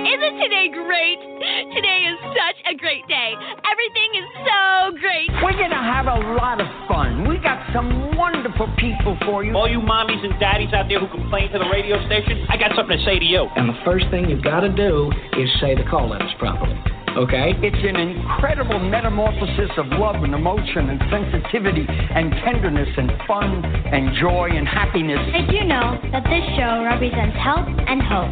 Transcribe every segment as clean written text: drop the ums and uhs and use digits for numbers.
Isn't today great? Today is such a great day. Everything is so great. We're going to have a lot of fun. We got some wonderful people for you. All you mommies and daddies out there who complain to the radio station, I got something to say to you. And the first thing you've got to do is say the call letters properly. Okay? It's an incredible metamorphosis of love and emotion and sensitivity and tenderness and fun and joy and happiness. Did you know that this show represents health and hope?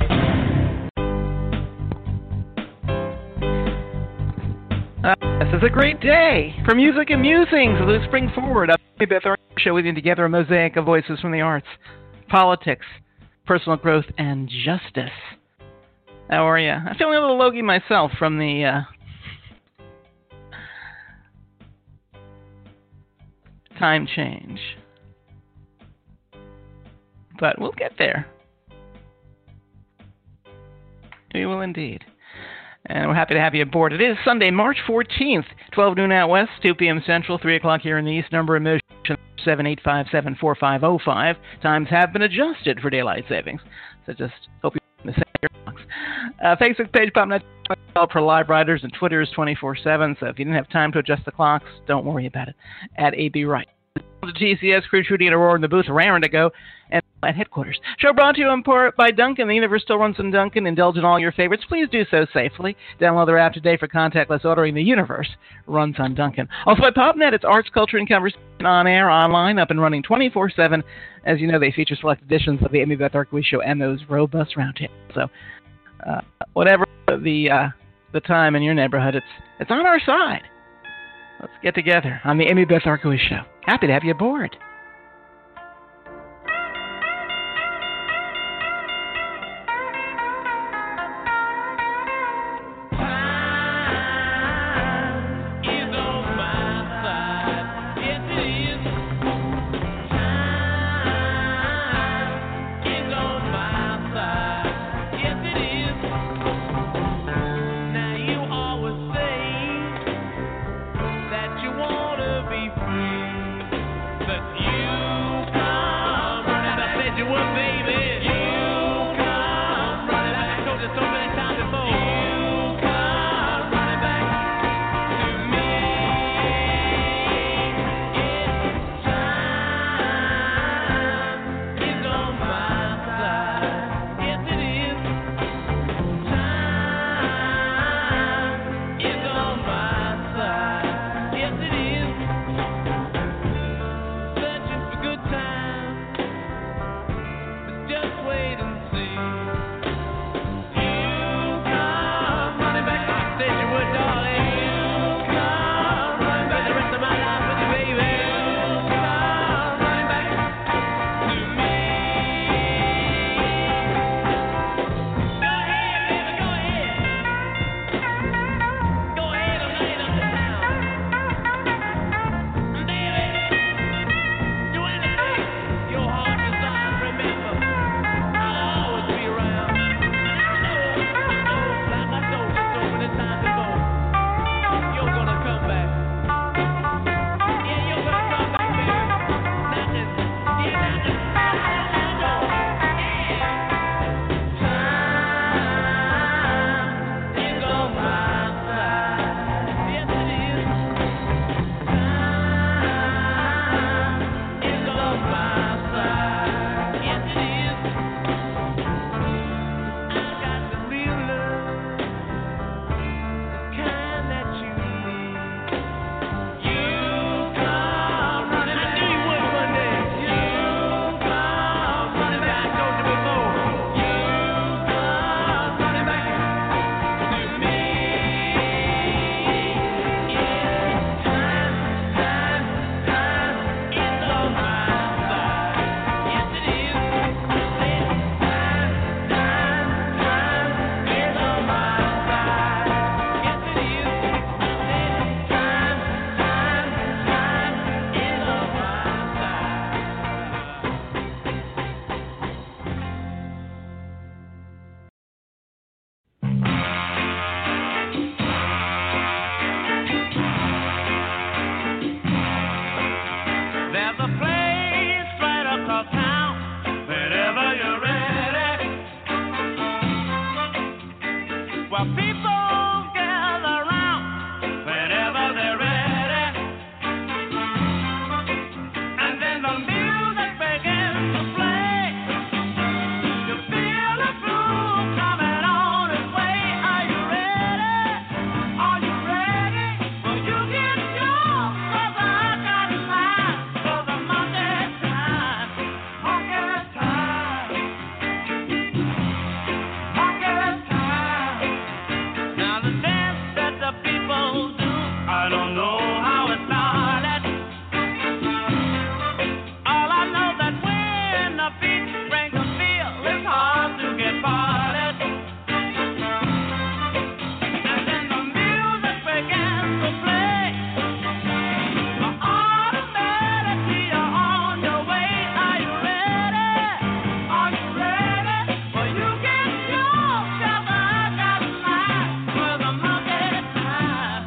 This is a great day for music and musings as we spring forward. Amy Beth Ark Show weaving together a mosaic of voices from the arts, politics, personal growth, and justice. How are you? I'm feeling a little logy myself from the time change. But we'll get there. We will indeed. And we're happy to have you aboard. It is Sunday, March 14th, 12 noon out west, 2 p.m. Central, 3 o'clock here in the East. Number of Mission 7857-4505. Times have been adjusted for daylight savings. So just hope you're in the same box. Facebook page, PopNet for live riders, and Twitter is 24/7. So if you didn't have time to adjust the clocks, don't worry about it. At AB Right. The TCS crew, Trudy and Aurora in the booth, raring to go, and at headquarters. Show brought to you in part by Duncan. The universe still runs on Duncan. Indulge in all your favorites. Please do so safely. Download their app today for contactless ordering. The universe runs on Duncan. Also at PopNet, it's arts, culture, and conversation on air, online, up and running 24/7. As you know, they feature select editions of the Amy Beth Arkway Show and those robust roundtables. So, whatever the time in your neighborhood, it's on our side. Let's get together on the Amy Beth Arkway Show. Happy to have you aboard. That you wanna be free, but while people gather round whenever they're ready. And then the music begins to play. You feel the groove coming on its way. Are you ready? Are you ready? Well, you get yours, 'cause I got mine for the Monday time. Monkey time. Monkey time. Now the dance that the people do, I don't know how it started. All I know that when the beat brings a feel, it's hard to get parted. And then the music begins to play. Automatically you're on your way. Are you ready? Are you ready? Well, you get yours, 'cause I got mine for the monkey time.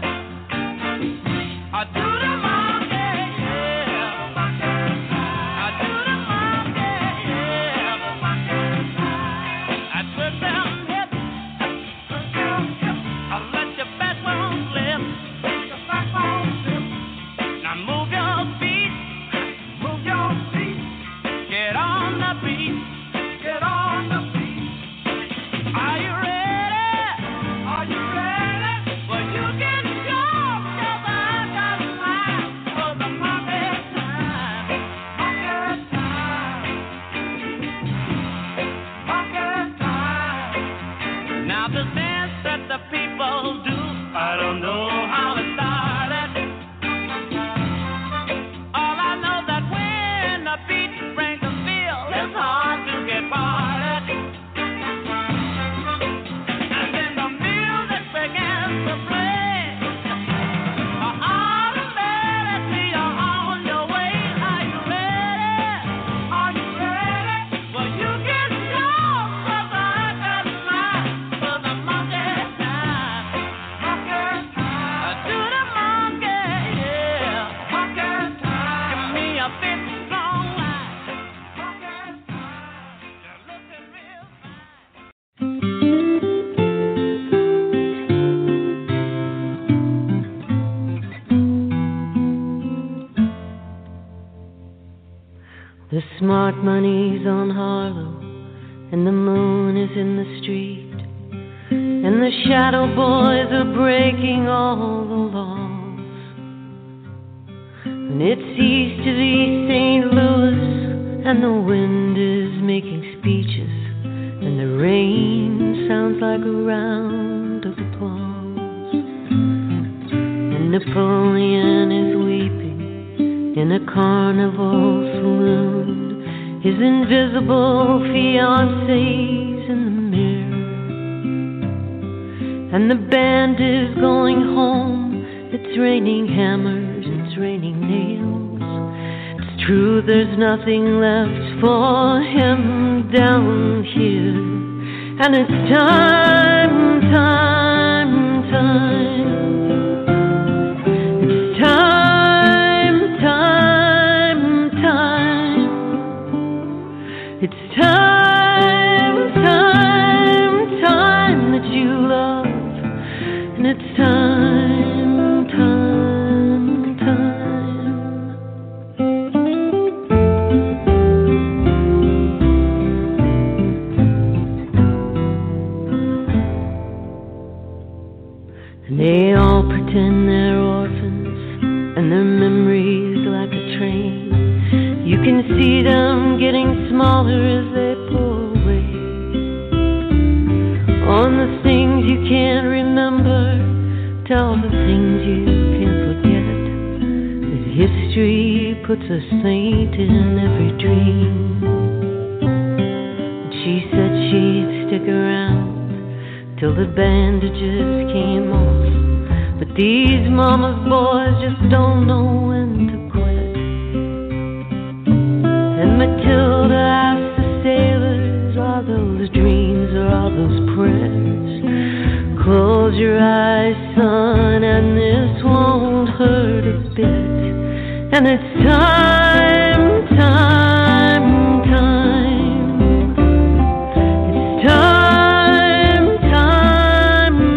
I do the monkey, yeah. I do the monkey, yeah. I twist them hips, I'll let your backbone slip. Now move your feet, get on the beat, Are you ready? Are you ready? Well, you get yours, 'cause I got mine for the monkey time. Monkey time. Now the dance that the people do, I don't know how it started. All I know that when the beat brings a feel, it's hard to get parted. And then the music begins to play. Automatically you're on your way. Are you ready? Are you ready? Well, you get yours, 'cause I got mine for the monkey time. I do the monkey, yeah. Give me a big long line. You're looking real The smart money's on Harlow, and the moon is in the street, and the shadow boys are breaking all the laws. And it's east of East St. Louis, and the wind is making speeches, and the rain sounds like a round of applause. And Napoleon is weeping in a carnival saloon. His invisible fiancé's in the mirror, and the band is going home. It's raining hammers, it's raining nails. It's true, there's nothing left for him down here, and it's time, time, time. It's time, time, time. It's time, time, time that you love, and it's time, time, time. And they all pretend they're orphans, and their memories like a train. You can see them getting smaller as they pull away. On the things you can't remember, to all the things you can't forget. That history puts a saint in every dream. And she said she'd stick around till the bandages came off. But these mama's boys just don't know when to quit. And Matilda asked the sailors, are those dreams or are those prayers? Close your eyes, son, and this won't hurt a bit. And it's time, time, time. It's time, time,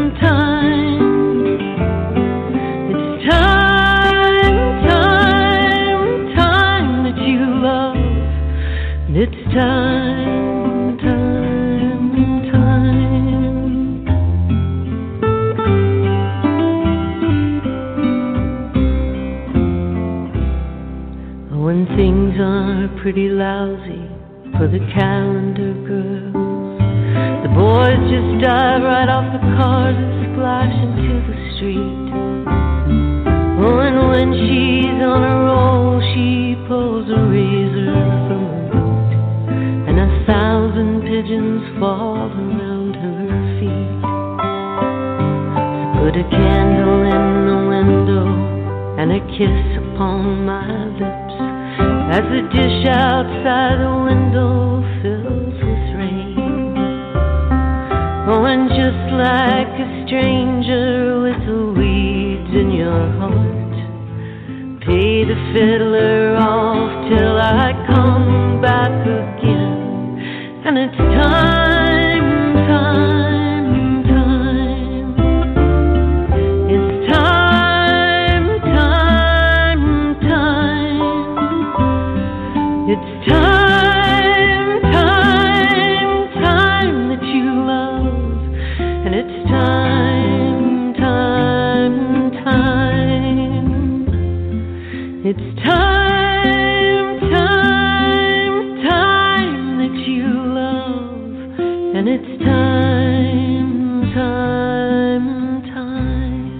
pretty lousy for the calendar girls. The boys just dive right off the cars and splash into the street. Oh, and when she's on a roll, she pulls a razor from her boot, and 1,000 pigeons fall around her feet. So put a candle in the window and a kiss upon my lips as the dish outside the window fills with rain. Oh, and just like a stranger with the weeds in your heart, pay the fiddler off till I come back again. And it's time, time, time. It's time, time, time. It's time, time, time that you love. And it's time, time, time. It's time, time, time that you love. And it's time, time, time.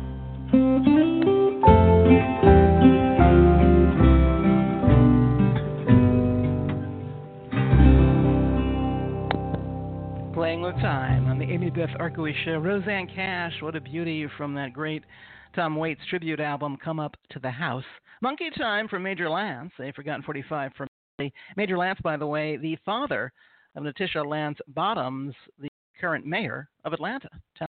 Playing with Time on the Amy Beth Arkowicz Show. Roseanne Cash, what a beauty from that great Tom Waits tribute album, Come Up to the House. Monkey Time from Major Lance, a Forgotten 45 from Major Lance, by the way, the father of Natisha Lance Bottoms, the current mayor of Atlanta.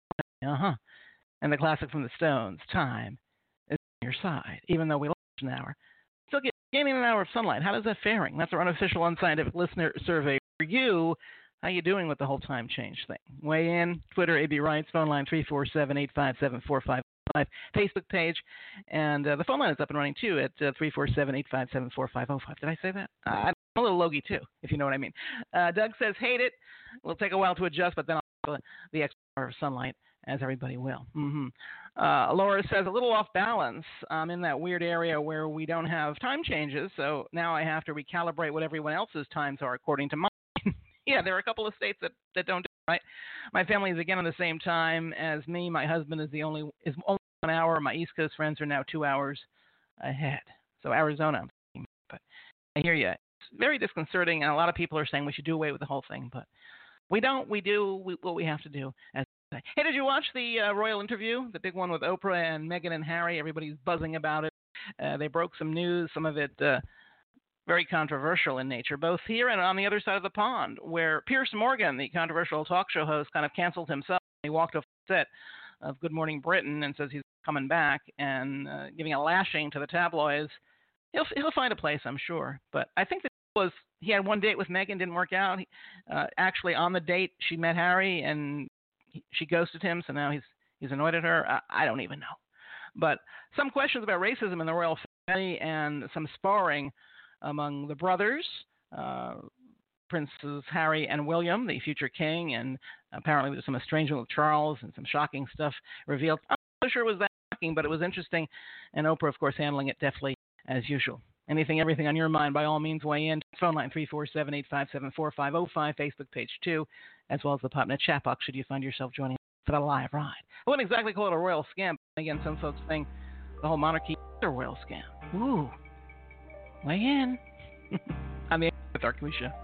And the classic from the Stones, Time is on your side, even though we lost an hour. Still gaining an hour of sunlight. How does that faring? That's our unofficial unscientific listener survey for you. How you doing with the whole time change thing? Weigh in, Twitter, AB Wrights, phone line 347-857-4555, Facebook page, and the phone line is up and running too at 347-857-4505. Did I say that? I'm a little logy too, if you know what I mean. Doug says, hate it. Will take a while to adjust, but then I'll have the extra hour of sunlight, as everybody will. Laura says, a little off balance. I'm in that weird area where we don't have time changes, so now I have to recalibrate what everyone else's times are according to mine. Yeah, there are a couple of states that don't do it, right? My family is again on the same time as me. My husband is only 1 hour. My East Coast friends are now 2 hours ahead. So Arizona, but I hear you. It's very disconcerting, and a lot of people are saying we should do away with the whole thing, but we don't. We do what we have to do. Hey, did you watch the royal interview, the big one with Oprah and Meghan and Harry? Everybody's buzzing about it. They broke some news, some of it very controversial in nature, both here and on the other side of the pond, where Piers Morgan, the controversial talk show host, kind of canceled himself. He walked off the set of Good Morning Britain and says he's coming back and giving a lashing to the tabloids. He'll find a place, I'm sure. But I think that he had one date with Meghan, didn't work out. Actually, on the date, she met Harry and she ghosted him, so now he's annoyed at her. I don't even know. But some questions about racism in the royal family and some sparring among the brothers, Princes Harry and William, the future king, and apparently there's some estrangement with Charles and some shocking stuff revealed. I'm not sure it was that shocking, but it was interesting, and Oprah, of course, handling it deftly as usual. Everything on your mind, by all means, weigh in. Phone line 347-857-4505, Facebook page 2, as well as the PopNet chat box should you find yourself joining for the live ride. I wouldn't exactly call it a royal scam. Again, some folks think the whole monarchy is a royal scam. Ooh. Weigh in. I'm the Arkowicz Show.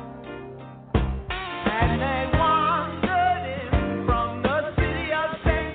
And they wandered in from the city of St.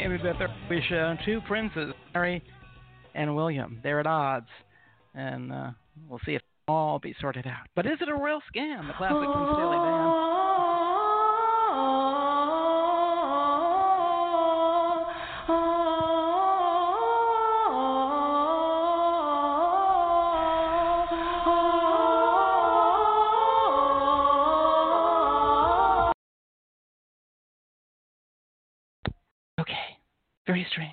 Amy Beth Early Show. Two princes, Mary and William. They're at odds, and we'll see if it'll all be sorted out. But is it a real scam? The classic from Steely Dan. Very strange.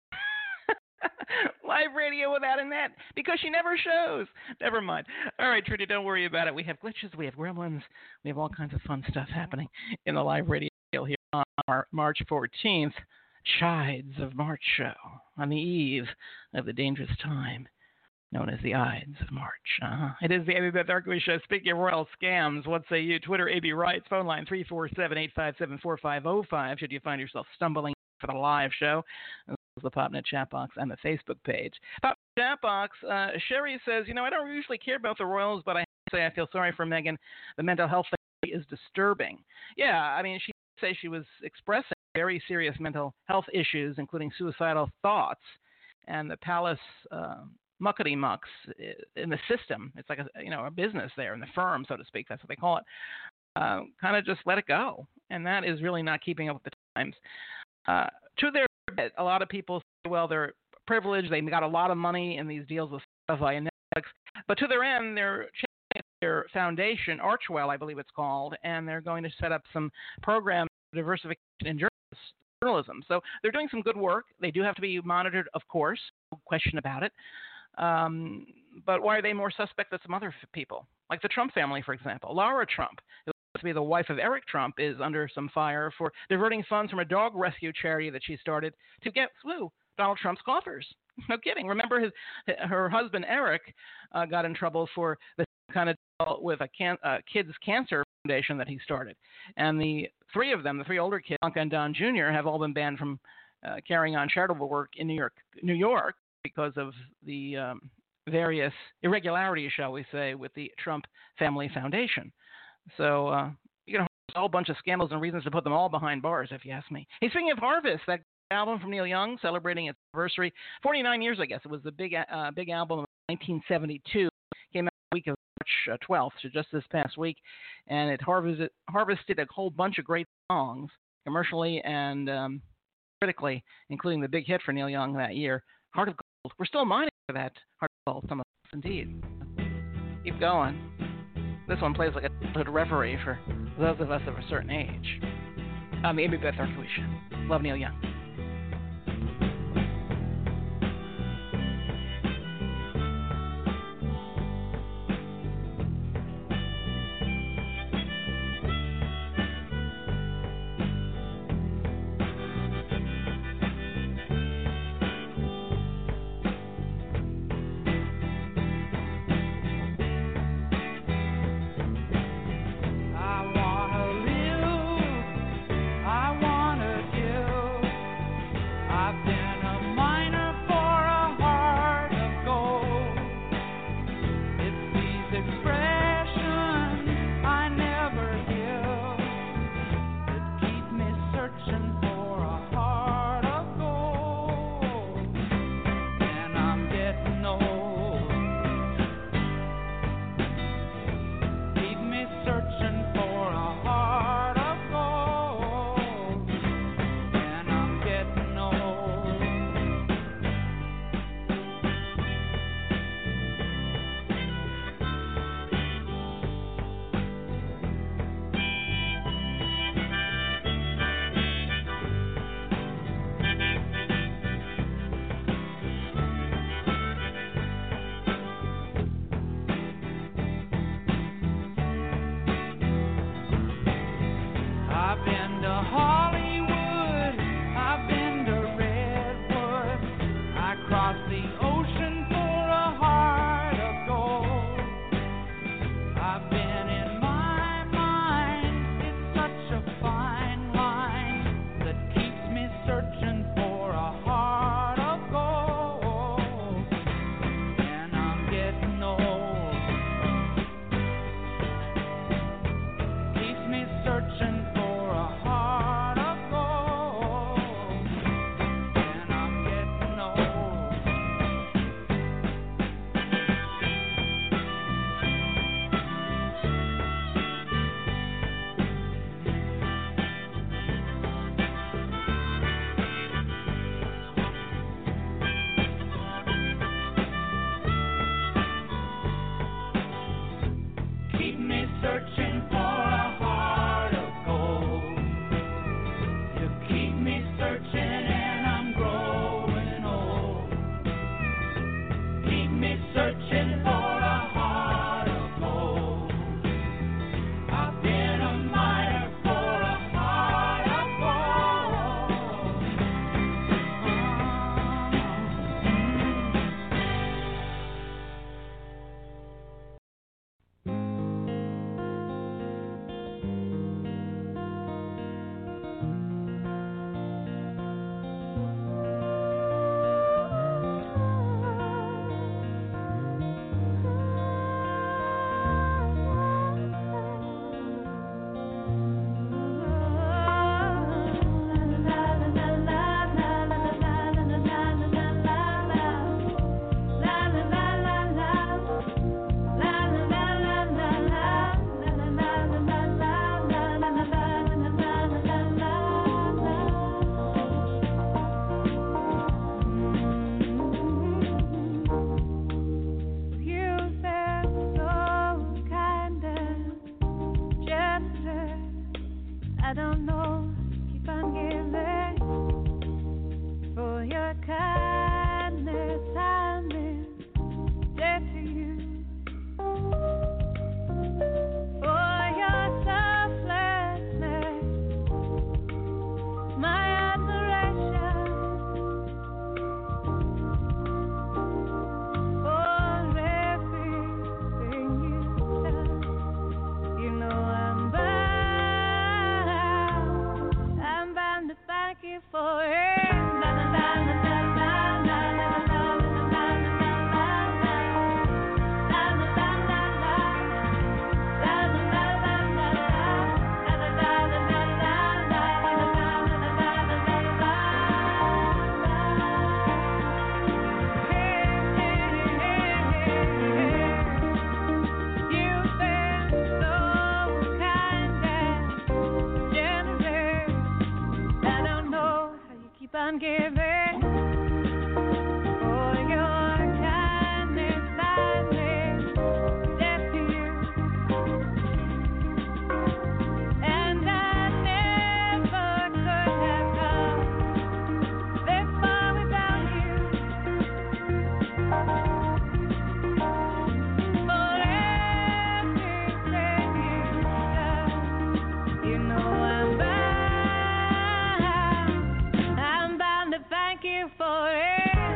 Live radio without a net because she never shows. Never mind. All right, Trudy, don't worry about it. We have glitches, we have gremlins, we have all kinds of fun stuff happening in the live radio here on our March 14th Chides of March show on the eve of the dangerous time known as the Ides of March. It is the Amy Beth Arkowitz Show. Speaking of royal scams, what say you? Twitter, AB Writes, phone line 347-857-4505 should you find yourself stumbling for the live show, as well as the PopNet chat box and the Facebook page. PopNet chat box, Sherry says, I don't usually care about the royals, but I have to say I feel sorry for Meghan. The mental health thing is disturbing. Yeah, I mean, she says she was expressing very serious mental health issues, including suicidal thoughts, and the palace muckety mucks in the system. It's like a business there in the firm, so to speak. That's what they call it. Kind of just let it go, and that is really not keeping up with the times. To their credit, a lot of people say, well, they're privileged, they got a lot of money in these deals with Spotify and Netflix, but to their end, they're changing their foundation, Archwell, I believe it's called, and they're going to set up some programs for diversification in journalism. So they're doing some good work. They do have to be monitored, of course, no question about it. But why are they more suspect than some other people? Like the Trump family, for example. Lara Trump, to be the wife of Eric Trump, is under some fire for diverting funds from a dog rescue charity that she started to get Donald Trump's coffers. No kidding. Remember, her husband Eric got in trouble for the kind of deal with a kids cancer foundation that he started, and the three of them, the three older kids, Ivanka and Don Jr., have all been banned from carrying on charitable work in New York because of the various irregularities, shall we say, with the Trump Family Foundation. So, a whole bunch of scandals and reasons to put them all behind bars, if you ask me. Hey, speaking of Harvest, that album from Neil Young, celebrating its anniversary, 49 years, I guess. It was the big album of 1972. Came out the week of March 12th, so just this past week. And it harvested a whole bunch of great songs, commercially and critically, including the big hit for Neil Young that year, Heart of Gold. We're still mining for that Heart of Gold, some of us indeed. Keep going. This one plays like a good referee for those of us of a certain age. I'm the Amy Beth Arkowitz Show. Love Neil Young. your kindness, I'm in debt to you. For your selflessness, my admiration. For everything you've done, you know I'm bound to thank you for it. You've been so kind and generous. I don't know how you keep on giving. For your kindness, I'm in debt to you. And I never could have come this far without you. For everything you've done, you know I'm bound to thank you for it.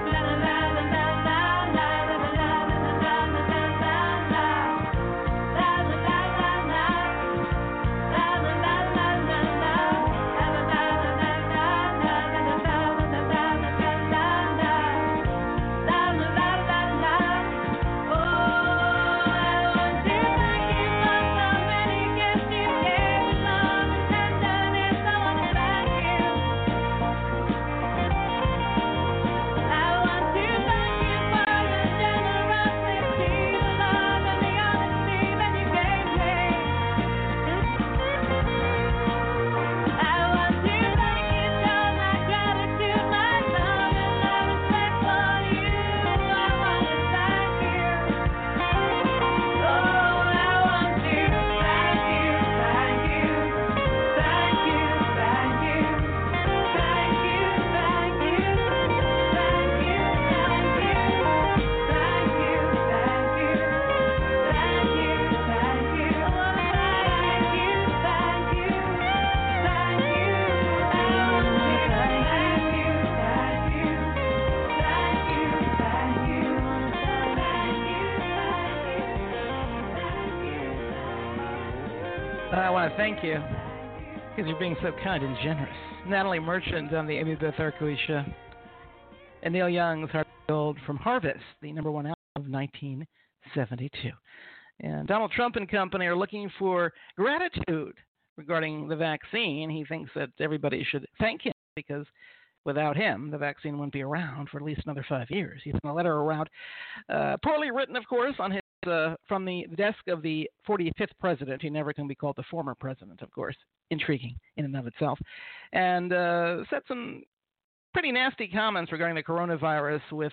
I want to thank you because you're being so kind and generous. Natalie Merchant on the Amy Beth Arcui Show. And Neil Young's Heart of Gold from Harvest, the number one album of 1972. And Donald Trump and company are looking for gratitude regarding the vaccine. He thinks that everybody should thank him because without him, the vaccine wouldn't be around for at least another 5 years. He sent a letter around, poorly written, of course, on his from the desk of the 45th president. He never can be called the former president, of course. Intriguing in and of itself. And said some pretty nasty comments regarding the coronavirus with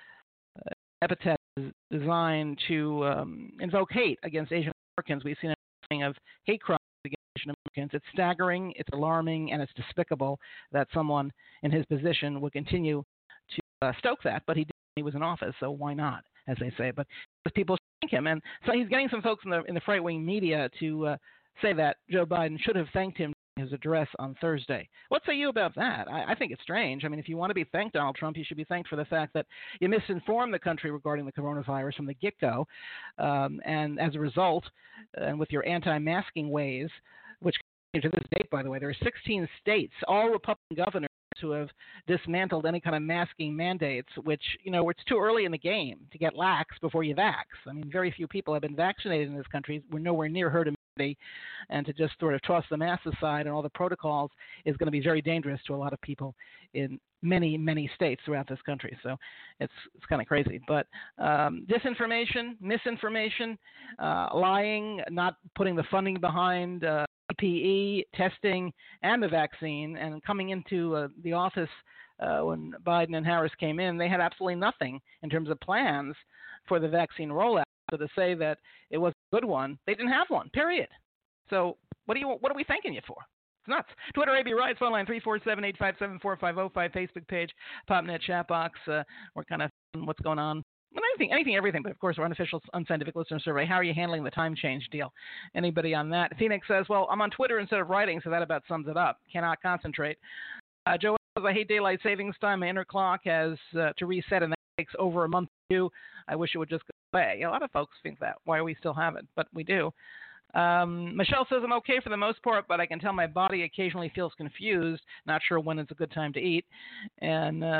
epithet designed to invoke hate against Asian Americans. We've seen a of hate crimes against Asian Americans. It's staggering, it's alarming, and it's despicable that someone in his position would continue to stoke that. But he did when he was in office, so why not, as they say. But people thank him. And so he's getting some folks in the right-wing media to say that Joe Biden should have thanked him in his address on Thursday. What say you about that? I think it's strange. I mean, if you want to be thanked, Donald Trump, you should be thanked for the fact that you misinformed the country regarding the coronavirus from the get-go. And as a result, and with your anti-masking ways, which to this date, by the way, there are 16 states, all Republican governors, who have dismantled any kind of masking mandates, which, you know, it's too early in the game to get lax before you vax. I mean, very few people have been vaccinated in this country. We're nowhere near herd immunity, and to just sort of toss the masks aside and all the protocols is going to be very dangerous to a lot of people in many, many states throughout this country. So it's kind of crazy. But disinformation, misinformation, lying, not putting the funding behind PPE, testing, and the vaccine, and coming into the office when Biden and Harris came in, they had absolutely nothing in terms of plans for the vaccine rollout. So to say that it was a good one, they didn't have one, period. So what are we thanking you for? It's nuts. Twitter, AB Rides, phone line 347-857-4505, Facebook page, PopNet chat box. We're kind of what's going on. Well, anything, everything, but of course, our unofficial unscientific listener survey. How are you handling the time change deal? Anybody on that? Phoenix says, well, I'm on Twitter instead of writing, so that about sums it up. Cannot concentrate. Joe says, I hate daylight savings time. My inner clock has to reset, and that takes over a month or two. I wish it would just go away. A lot of folks think that. Why we still have it? But we do. Michelle says, I'm okay for the most part, but I can tell my body occasionally feels confused. Not sure when it's a good time to eat. And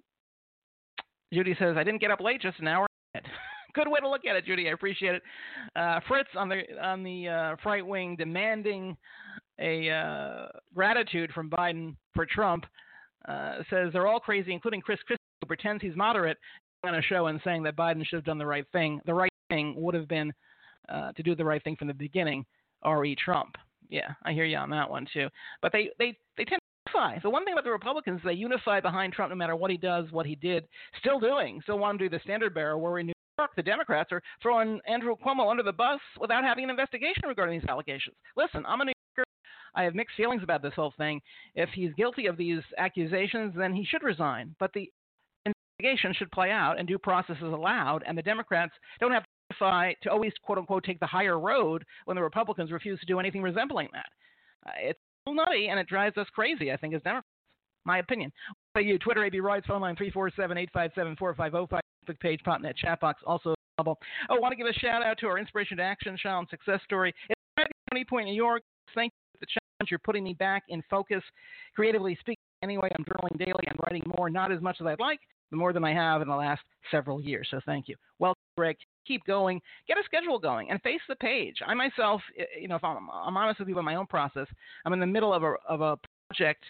Judy says, I didn't get up late, just an hour. Good way to look at it, Judy. I appreciate it. Fritz on the Fright Wing demanding a gratitude from Biden for Trump says they're all crazy, including Chris Christie, who pretends he's moderate on a show and saying that Biden should have done the right thing. The right thing would have been to do the right thing from the beginning, R.E. Trump. Yeah, I hear you on that one, too. But they tend to unify. The one thing about the Republicans, they unify behind Trump no matter what he does, what he did, still want to do the standard bearer, where in New York, the Democrats are throwing Andrew Cuomo under the bus without having an investigation regarding these allegations. Listen, I'm a New Yorker. I have mixed feelings about this whole thing. If he's guilty of these accusations, then he should resign. But the investigation should play out and due process is allowed, and the Democrats don't have to always, quote-unquote, take the higher road when the Republicans refuse to do anything resembling that. It's a little nutty, and it drives us crazy, I think, as Democrats. My opinion. What about you? Twitter, AB Rides, phone line 347-857-4505, Facebook page, PopNet chat box, also available. I want to give a shout-out to our Inspiration to Action Challenge success story. It's County Point, New York. Thank you for the challenge. You're putting me back in focus, creatively speaking. Anyway, I'm journaling daily. I'm writing more, not as much as I'd like, but more than I have in the last several years. So thank you. Welcome, Greg. Keep going. Get a schedule going and face the page. I myself, if I'm honest with you about my own process, I'm in the middle of a project.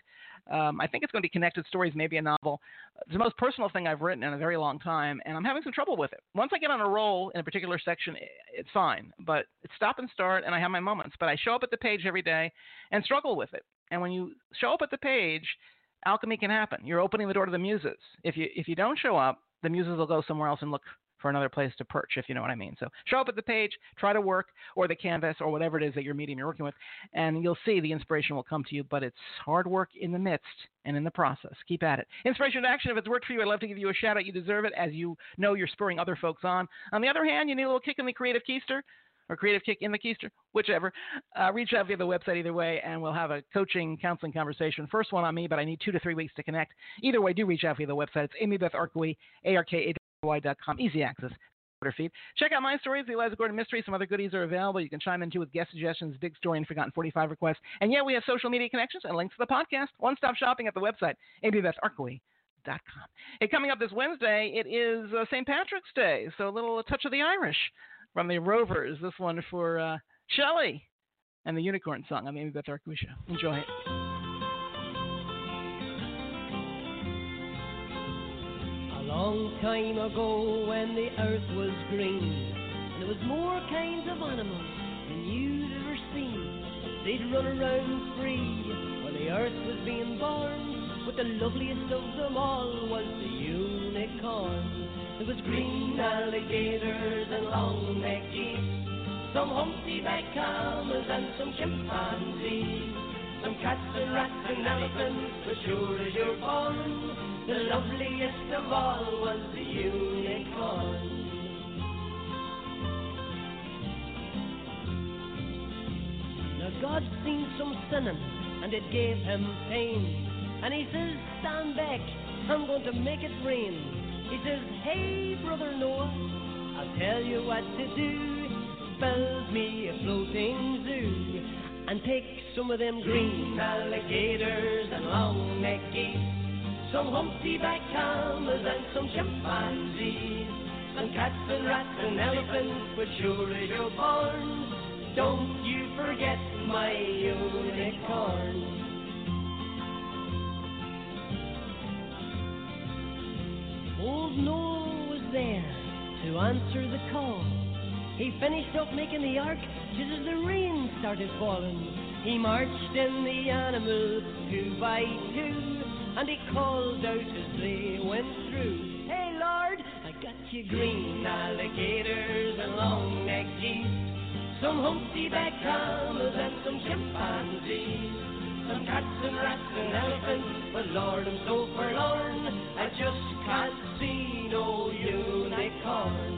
I think it's going to be connected stories, maybe a novel. It's the most personal thing I've written in a very long time, and I'm having some trouble with it. Once I get on a roll in a particular section, it's fine. But it's stop and start, and I have my moments. But I show up at the page every day and struggle with it. And when you show up at the page, alchemy can happen. You're opening the door to the muses. If you don't show up, the muses will go somewhere else and look for another place to perch, if you know what I mean. So show up at the page, try to work, or the canvas, or whatever it is that your medium you're working with, and you'll see the inspiration will come to you, but it's hard work in the midst and in the process. Keep at it. Inspiration to action. If it's worked for you, I'd love to give you a shout-out. You deserve it. As you know, you're spurring other folks on. On the other hand, you need a little kick in the creative keister, or creative kick in the keister, whichever. Reach out via the website either way, and we'll have a coaching, counseling conversation. First one on me, but I need 2 to 3 weeks to connect. Either way, do reach out via the website. It's Amy Beth Arkaway, ARKAWY.com. Easy access. Twitter feed. Check out my stories, the Eliza Gordon Mystery. Some other goodies are available. You can chime in too with guest suggestions, big story, and forgotten 45 requests. And yeah, we have social media connections and links to the podcast. One-stop shopping at the website, AmyBethArkaway.com. Hey, coming up this Wednesday, it is St. Patrick's Day, so a little touch of the Irish from the Rovers. This one for Shelley and the Unicorn Song on the Amy Beth Arkaway Show. Enjoy it. A long time ago when the earth was green and there was more kinds of animals than you'd ever seen. They'd run around free when the earth was being born, but the loveliest of them all was the unicorn. There was green alligators and long-necked geese, some humpty-backed camels and some chimpanzees, some cats and rats and elephants, but sure as you're born, the loveliest of all was the unicorn. Now God seen some sinning, and it gave him pain, and he says, stand back, I'm going to make it rain. He says, hey, brother Noah, I'll tell you what to do. Build me a floating zoo, and take some of them green alligators and long-necked geese, some humpty-backed camels and some chimpanzees, some cats and rats and elephants, but sure as you're born, don't you forget my unicorn. Old Noah was there to answer the call. He finished up making the ark just as the rain started falling. He marched in the animals 2 by 2, and he called out as they went through, hey Lord, I got you green alligators and long-necked geese, some humpty-backed camels and some chimpanzees, some cats and rats and elephants, but Lord, I'm so forlorn, I just can't see no unicorn.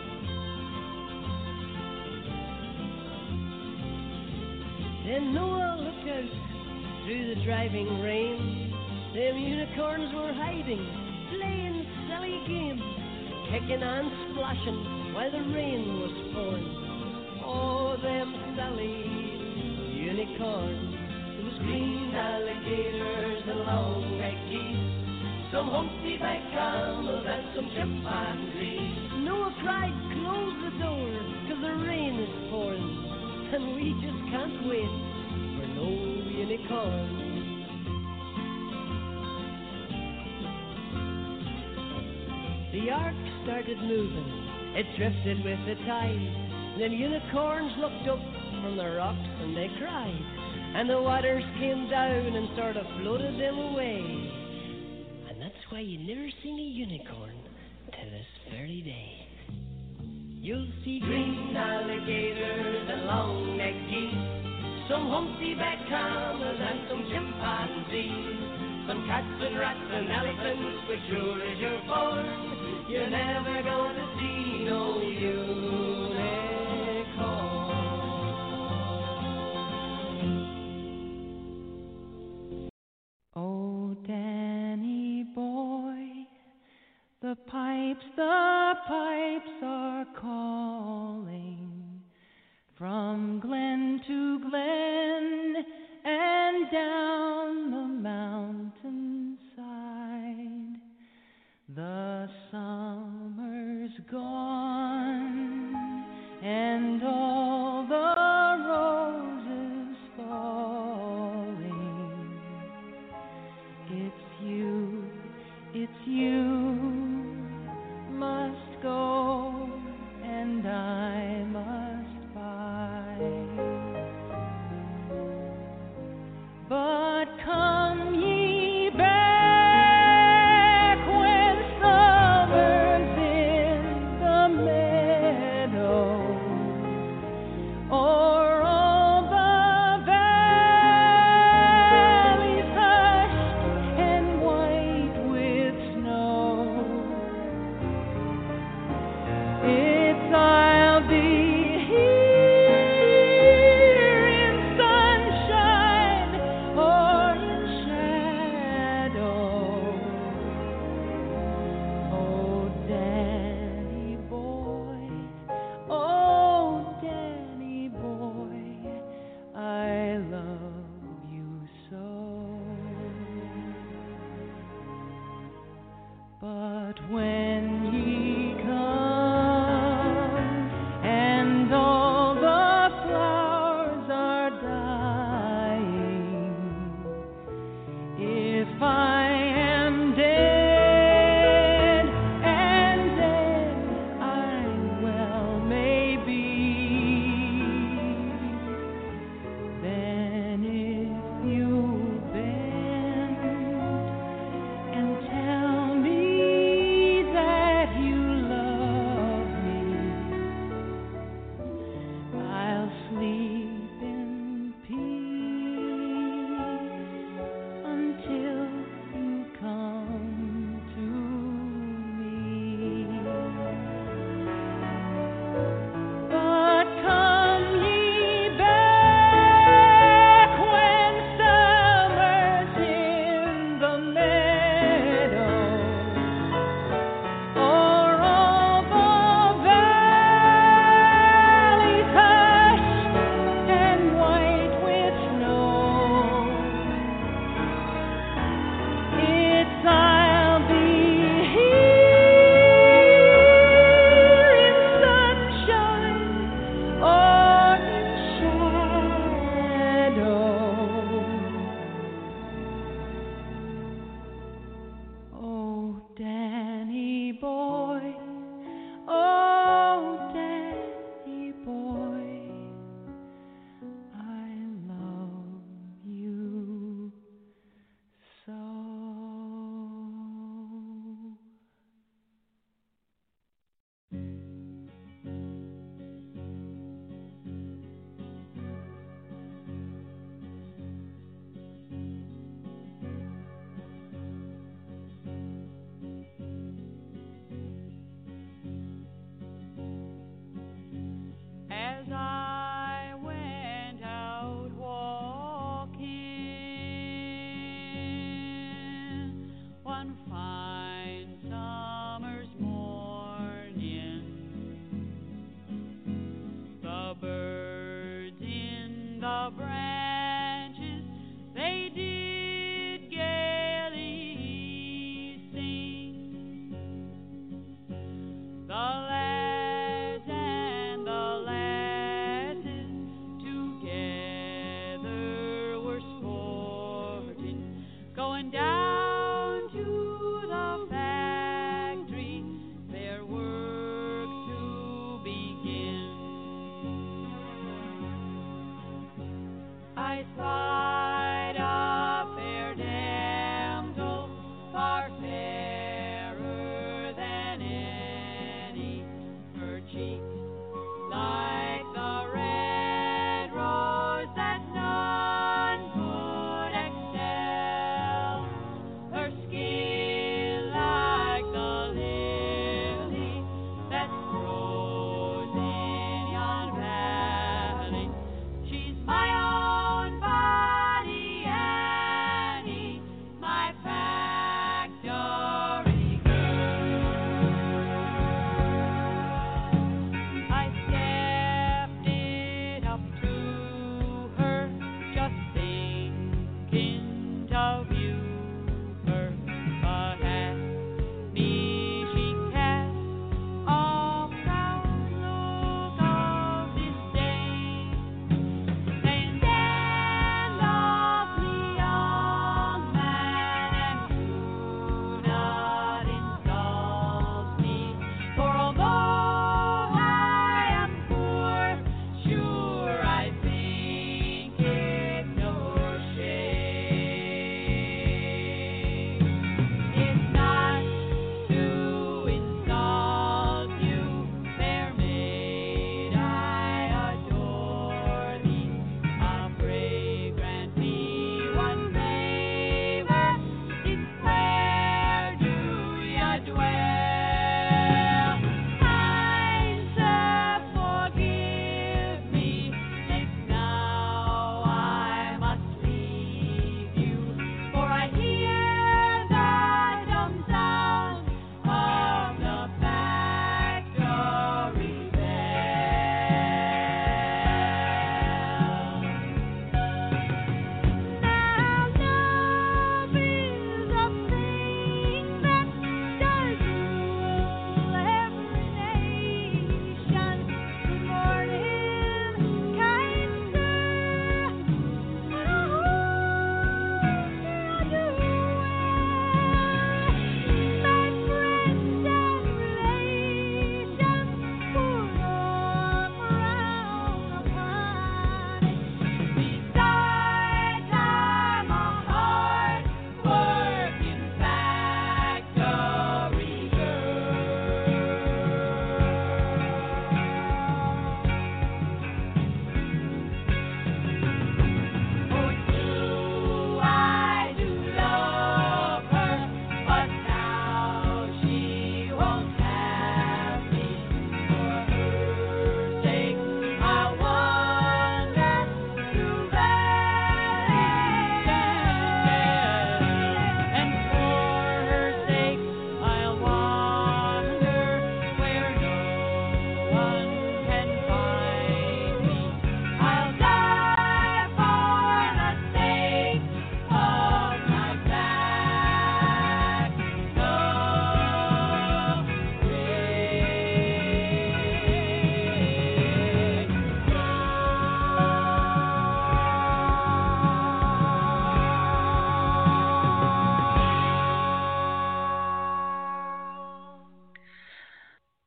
Then Noah looked out through the driving rain. Them unicorns were hiding, playing silly games, kicking and splashing while the rain was pouring. Oh, them silly unicorns. There was green alligators and long-necked geese, some humpty-backed camels and some chimpanzees. Noah cried, close the door, 'cause the rain is pouring, and we just can't wait for no unicorn. The ark started moving, it drifted with the tide. Then unicorns looked up from the rocks and they cried, and the waters came down and sort of floated them away. And that's why you never seen a unicorn to this very day. You'll see green alligators and long-necked geese, some humpty-backed camels and some chimpanzees, some cats and rats and elephants, but sure as you're born, you're never gonna see no unicorn. Oh, Danny boy, the pipes are calling from glen to glen and down the mountainside. The summer's gone and all the roses falling. It's you must go and I must bide. But come ye back when summer's in the meadow, or all the valleys hushed and white with snow. I'll be here in sunshine or in shadow. Oh, Danny boy, I love you so. But when ye come and all the flowers are dying, if I am dead, and dead I well may be, then if you bend and tell me that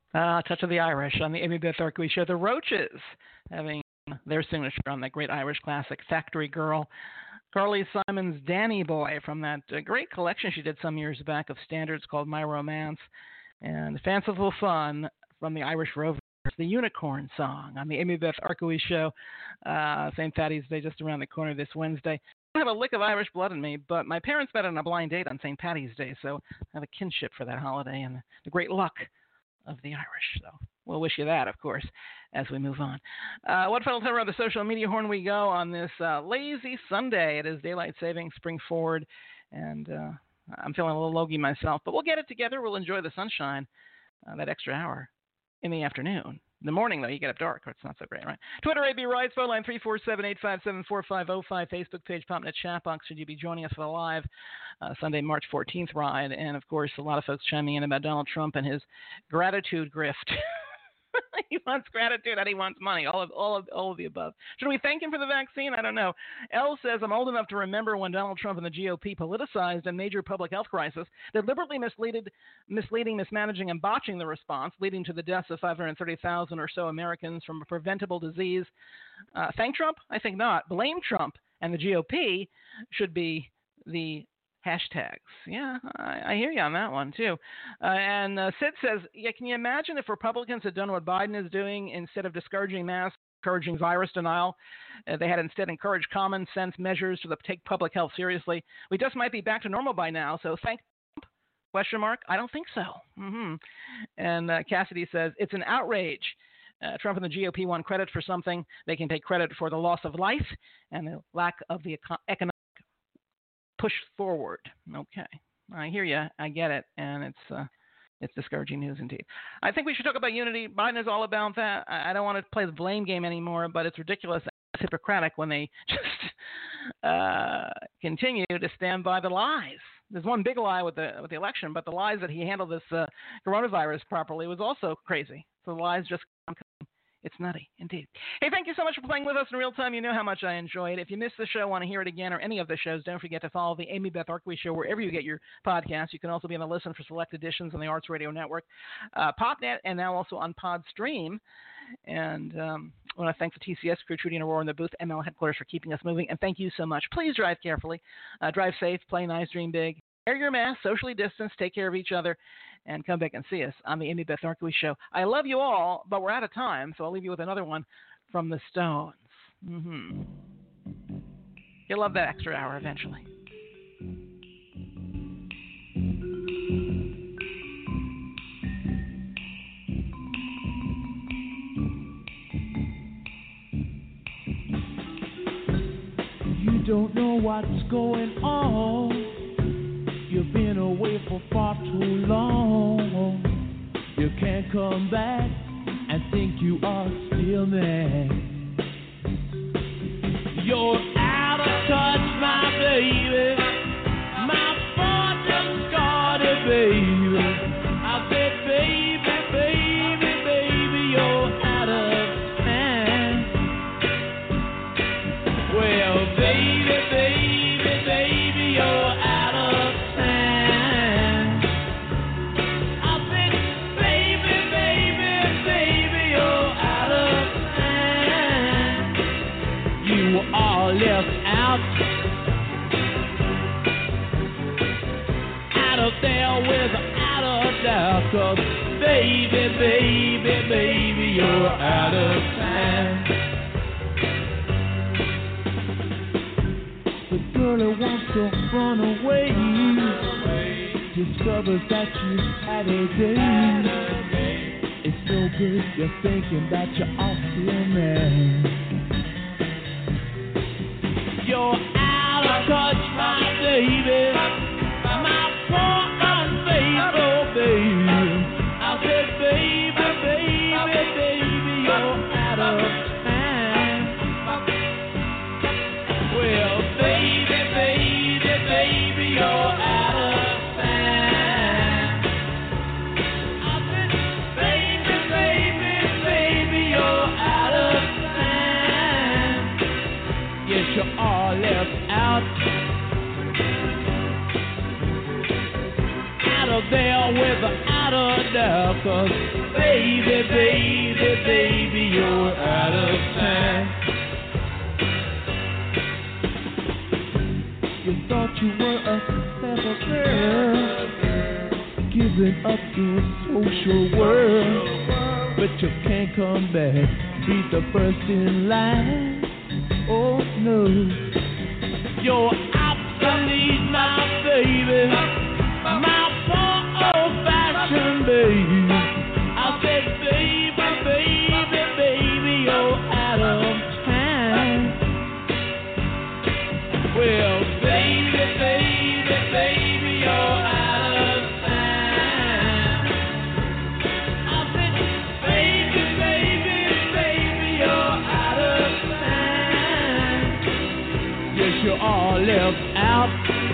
Touch of the Irish on the Amy Beth Orkney Show. The Roaches having their signature on that great Irish classic, Factory Girl. Carly Simon's Danny Boy from that great collection she did some years back of standards called My Romance. And Fanciful Fun from the Irish Rovers, the Unicorn Song on the Amy Beth Orkney Show. St. Patty's Day just around the corner this Wednesday. I don't have a lick of Irish blood in me, but my parents met on a blind date on St. Patty's Day, so I have a kinship for that holiday and the great luck of the Irish. So we'll wish you that, of course, as we move on. What final time around the social media horn we go on this lazy Sunday. It is daylight savings, spring forward, and I'm feeling a little logy myself, but we'll get it together. We'll enjoy the sunshine, that extra hour in the afternoon. In the morning, though, you get up dark, or it's not so great, right? Twitter, AB Rides, phone line 347-857-4505, Facebook page, PopNet chat box, should you be joining us for the live Sunday, March 14th ride. And, of course, a lot of folks chiming in about Donald Trump and his gratitude grift. He wants gratitude and he wants money, all of the above. Should we thank him for the vaccine? I don't know. Elle says, I'm old enough to remember when Donald Trump and the GOP politicized a major public health crisis, deliberately misleading, mismanaging, and botching the response, leading to the deaths of 530,000 or so Americans from a preventable disease. Thank Trump? I think not. Blame Trump and the GOP should be the hashtags. Yeah, I hear you on that one, too. And Sid says, yeah, can you imagine if Republicans had done what Biden is doing instead of discouraging masks, encouraging virus denial? They had instead encouraged common sense measures to take public health seriously. We just might be back to normal by now, so thank Trump? Question mark? I don't think so. And Cassidy says, it's an outrage. Trump and the GOP want credit for something. They can take credit for the loss of life and the lack of the economic push forward. Okay, I hear you. I get it, and it's discouraging news indeed. I think we should talk about unity. Biden is all about that. I don't want to play the blame game anymore, but it's ridiculous and Hippocratic when they just continue to stand by the lies. There's one big lie with the election, but the lies that he handled this coronavirus properly was also crazy. So the lies just come. It's nutty, indeed. Hey, thank you so much for playing with us in real time. You know how much I enjoy it. If you missed the show, want to hear it again, or any of the shows, don't forget to follow the Amy Beth Orkney Show wherever you get your podcasts. You can also be on the listen for select editions on the Arts Radio Network, PopNet, and now also on PodStream. And I want to thank the TCS crew, Trudy and Aurora in the booth, ML headquarters for keeping us moving. And thank you so much. Please drive carefully, drive safe, play nice, dream big. Wear your mask, socially distance, take care of each other, and come back and see us on the Amy Beth Orkney Show. I love you all, but we're out of time, so I'll leave you with another one from the Stones. You'll love that extra hour eventually. You don't know what's going on. You've been away for far too long. You can't come back and think you are still there. You're out of touch, my baby. My fortune's guarded, baby. I said, baby, baby, baby, you're out of hand. Well, baby, baby, baby, you're out of hand. I said, baby, baby, baby, you're out of hand. You are left out of there without a doubt. 'Cause baby, baby, baby, you're out of hand. The girl who wants to run away discovers that you had a day. It's no good you're thinking that you're off your man. You're out of touch, my baby. My poor unfaithful baby. I said, baby, baby, baby, you're out of time. Well, baby, baby, baby, you're out of time. I said, baby, baby, baby, you're out of time. Yes, you are left out. of, 'cause baby, baby, baby, you're out of time. You thought you were a clever girl, giving up your social world, but you can't come back, be the first in line. Oh no, you're obsolete, my baby, my poor old-fashioned baby. I said, baby, baby, baby, you're out of time. Well, baby, baby, baby, you're out of time. I said, baby, baby, baby, you're out of time. Yes, you are left out.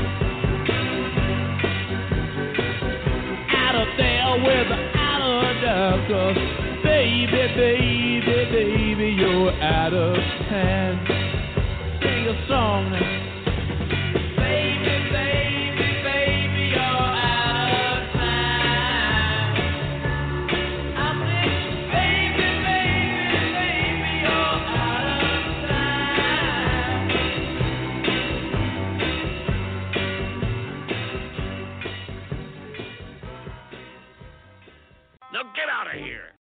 Out of there without a doubt, 'cause baby, baby, baby, you're out of time. Sing a song now. Baby, baby, baby, you're out of time. I said, baby, baby, baby, you're out of time. Now get out of here.